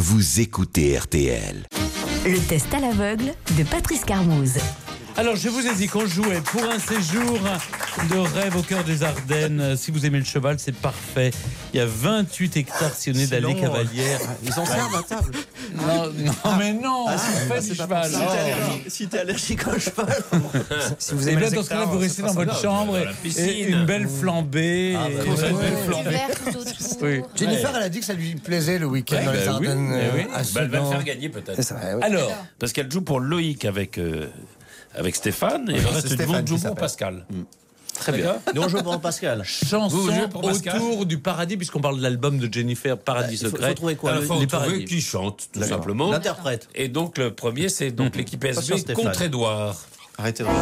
vous écoutez RTL. Le test à l'aveugle de Patrice Carmouze. Alors, je vous ai dit qu'on jouait pour un séjour de rêve au cœur des Ardennes. Si vous aimez le cheval, c'est parfait. Il y a 28 hectares sillonnés d'allées cavalières. Ils en servent à table. Non, mais non, c'est du cheval. Si t'es allergique au cheval. Si vous Et aimez bien, les dans ce cas-là, hectares, vous restez dans votre chambre et une belle flambée. Une belle flambée. Oui. Jennifer, elle a dit que ça lui plaisait le week-end dans les Ardennes. Elle va le faire gagner peut-être. Alors, Parce qu'elle joue pour Loïc avec Stéphane et le reste du monde joue pour Pascal. très bien. Nous on joue pour Pascal. Chanson Vous jouez pour Pascal autour du paradis, puisqu'on parle de l'album de Jennifer, Paradis Il faut secret. trouver quoi Alors, il faut les trouver paradis. qui chante, tout simplement. L'interprète. Et donc, le premier, c'est donc l'équipe Pas sûr, SB Stéphane. contre Édouard. Arrêtez de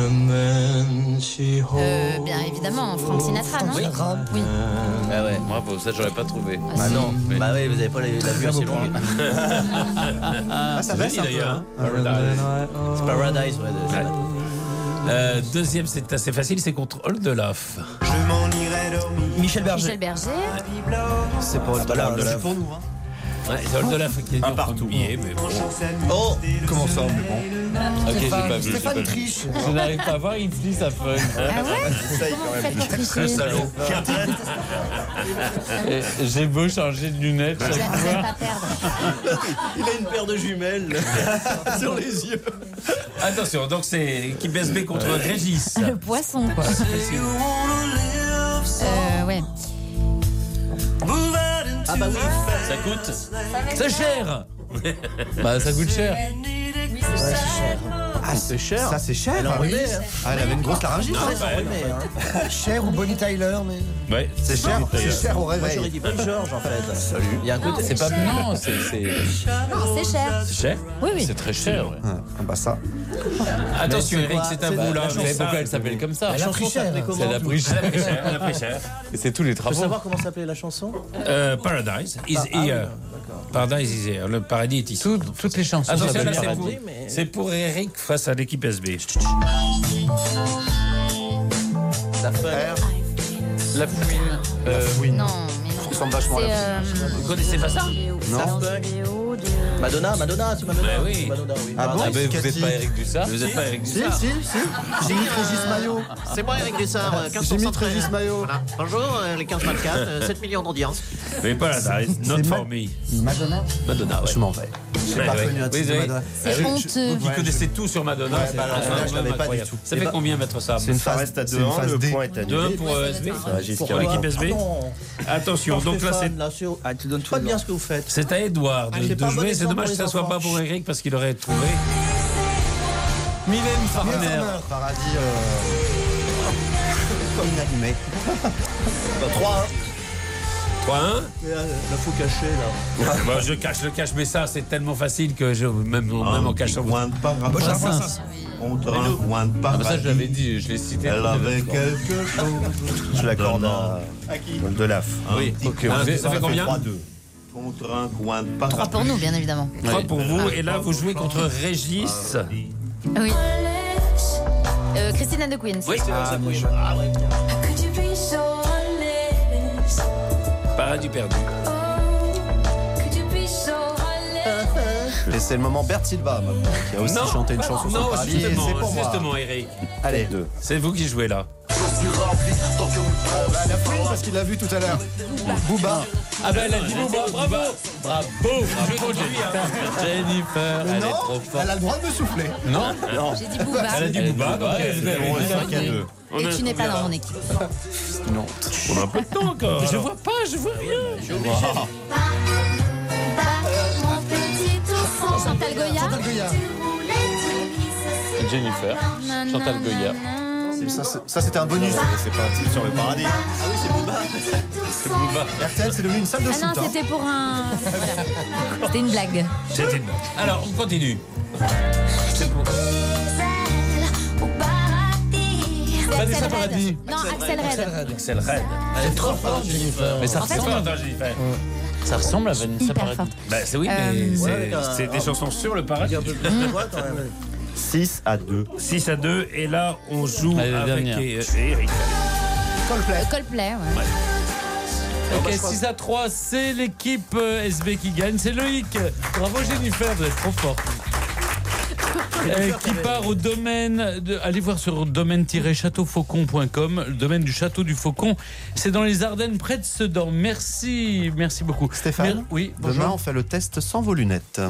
Bien évidemment, Frank Sinatra, non? Oui. Ah ouais. Bravo, ça j'aurais pas trouvé. Bah non. Bah oui, vous avez pas la vue assez longue. Ah, ça baisse un peu. d'ailleurs. C'est Paradise, ouais. Deuxième, c'est assez facile, c'est contre Oldelaf. Michel Berger. Michel Berger. C'est pour c'est pour nous. Ouais, c'est Oldelaf qui est en premier, mais bon. Oh, Comment ça, mais bon. Ok, j'ai pas vu. Stéphane triche. Je n'arrive pas à voir, il plie sa feuille. Ah ouais? Comment vous faites pour tricher? Salaud. Et j'ai beau changer de lunettes Vous chaque n'allez fois. pas perdre. il a une paire de jumelles sur les yeux. Attention, donc c'est l'équipe SB contre Régis. Le poisson, quoi. Ouais. Ah bah oui. Ça coûte C'est cher. Bah ça coûte cher. Ah, c'est cher. Ça, c'est cher. Elle est enrhumée, hein. Ah, elle avait une grosse laryngite. Cher ou Bonnie Tyler, mais. Ouais, C'est cher. C'est cher au Moi réveil. j'aurais dit pas Georges en fait. Salut. Il y a un côté. C'est pas non, c'est Non, c'est cher. cher. Oui, oui. C'est très cher. Ouais. Ah, bah ça. attention Eric, c'est à vous là. Vous savez pourquoi elle s'appelle comme ça? La chanson s'appelait comment? C'est la pris cher. Elle a pris cher. Et c'est tous les Je peux travaux. savoir comment s'appelait la chanson? Paradise is here. Paradise is here. Le paradis est ici. Toutes les chansons Attention, s'appellent là, c'est Paradis. pour, c'est pour Eric face à l'équipe SB. La frère. La fouine. Non, mais non. ressemble vachement à la Vous connaissez pas ça? Non. Madonna, c'est Madonna. Bah oui. Madonna, oui. Ah bon? Ah ben vous Cathy. n'êtes pas Eric Dussard. Vous n'êtes pas Eric Si, Dussard? si. J'imite Régis Maillot. C'est moi Eric Dussard, J'imite 1513. Régis Maillot. Voilà. Bonjour, les 15-24, 7 millions d'audience. Mais Paradise, not for me. Madonna. Madonna, ouais. Je m'en vais. J'ai pas reconnu un titre de Madonna. C'est honteux. Vous qui connaissez tout sur Madonna, Ouais, c'est bah alors, vraiment je l'avais pas incroyable. du tout. Ça fait combien mettre ça? C'est une phase. reste à c'est une 2-1, phase le D. point est annulé. 2-1 pour SB. Pour Pour l'équipe SB. Attention, donc là c'est tu donnes pas bien ce que vous faites. c'est à Edouard c'est de pas un bon jouer. C'est exemple dommage pour que ça les soit enfants. pas pour Eric parce qu'il aurait trouvé. Mylène Farmer. Farmer. Paradis. Comme inanimé. 3-1. 3-1. La faux cachée là. Bah, je le cache, mais ça c'est tellement facile que même en cachant. Coin de paradoxe. Contre un coin de Ah bah ça paradis. je l'avais dit, je l'ai cité. Elle avait quelque chose. Je l'accorde à Oldelaf. Oui. Ok, Ah, vous êtes- ça fait combien? 3-2. Contre un coin de paradis. 3 pour nous, bien évidemment. 3 pour vous. Et là vous jouez contre Régis. Oui. Christine and the Queens. Oui. Paradis perdu. Et c'est le moment Bert Silva maintenant, qui a aussi chanté une chanson sur non, Paradis. Et c'est pour moi. justement, Eric. Allez, 2. C'est vous qui jouez là. La fouine parce qu'il l'a vu tout à l'heure. Booba. Ah ben elle a dit Booba, bravo. Bravo, Jennifer, elle est trop Non, forte. elle a le droit de me souffler. Non, J'ai dit Booba. Elle a dit Booba. donc vous avez dit 5-2. Et tu n'es pas dans mon équipe. On a un peu de temps encore. Je vois pas, je vois rien. Chantal Goya. Chantal Goya. Jennifer, Chantal Goya. Ça, c'était un bonus. C'est pas un titre sur le paradis. RTL, c'est devenu une salle de Ah foot. non, hein. c'était pour un. Voilà. C'était une blague. C'était une blague. Alors, on continue. Vanessa Paradis. Non, Axel Red. Axel Red. Elle est trop forte, Jennifer. Mais ça En fait, ressemble, ça ressemble à Vanessa Hyper Paradis. forte. Bah, c'est oui, mais c'est des chansons sur le paradis. Un peu plus de voix quand même. 6-2. 6-2. Et là, on joue Allez, la avec dernière. Eric. Coldplay. Coldplay, ouais. Ok, 6-3, c'est l'équipe SB qui gagne. C'est Loïc. Bravo Jennifer, vous êtes trop forte. Qui part au domaine allez voir sur domaine-châteaufaucon.com, le domaine du château du Faucon, c'est dans les Ardennes près de Sedan. Merci beaucoup Stéphane, oui, bonjour. demain on fait le test sans vos lunettes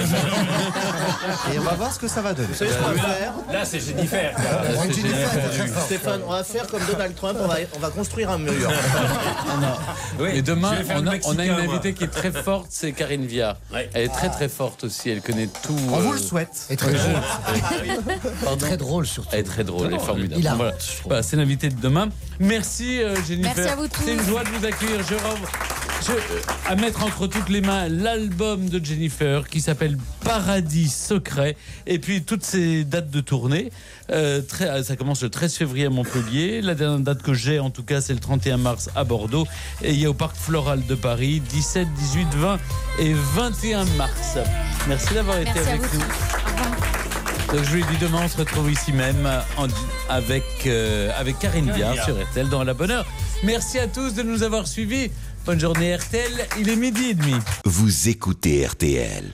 et on va voir ce que ça va donner. Vous savez ce qu'on va faire Là, c'est Jennifer. Stéphane, on va faire comme Donald Trump, on va construire un mur. Et demain, Je vais faire on le a Mexicain, une moi. invitée qui est très forte, c'est Karine Viard. Ouais. Elle est très forte aussi, elle connaît tout. On vous le souhaite. Et très drôle. Pardon. Très drôle surtout. Elle est très drôle, elle est formidable. hilarante, Voilà. je trouve. Voilà, c'est l'invité de demain. Merci Jennifer. Merci à vous tous. C'est une joie de vous accueillir. À mettre entre toutes les mains l'album de Jennifer qui s'appelle Paradis Secret. Et puis toutes ces dates de tournée. Ça commence le 13 février à Montpellier. La dernière date que j'ai en tout cas c'est le 31 mars à Bordeaux. Et il y a au Parc Floral de Paris 17, 18, 20 et 21 mars. Merci d'avoir été Merci à avec vous nous. tous. Au revoir. Donc, je lui ai dit demain on se retrouve ici même avec Karine Viard sur RTL dans La Bonne Heure. Merci à tous de nous avoir suivis. Bonne journée RTL, il est 12h30. Vous écoutez RTL.